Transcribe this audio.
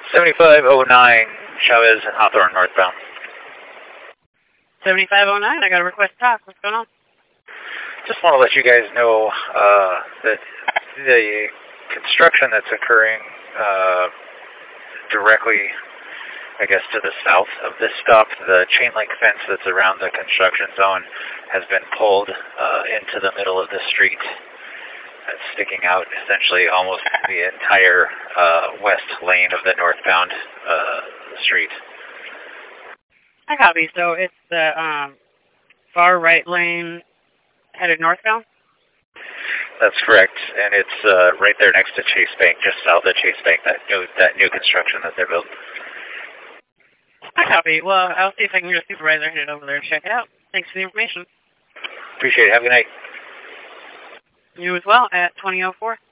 7509 Chavez and Hawthorne northbound. 7509, I got a request to talk. What's going on? Just want to let you guys know that the construction that's occurring directly, I guess, to the south of this stop, the chain link fence that's around the construction zone has been pulled into the middle of the street. It's sticking out essentially almost the entire west lane of the northbound street. I copy. So it's the far right lane headed northbound? That's correct, and it's right there next to Chase Bank, just south of Chase Bank, that new construction that they're building. I copy. Well, I'll see if I can get a supervisor headed over there to check it out. Thanks for the information. Appreciate it. Have a good night. You as well at 2004.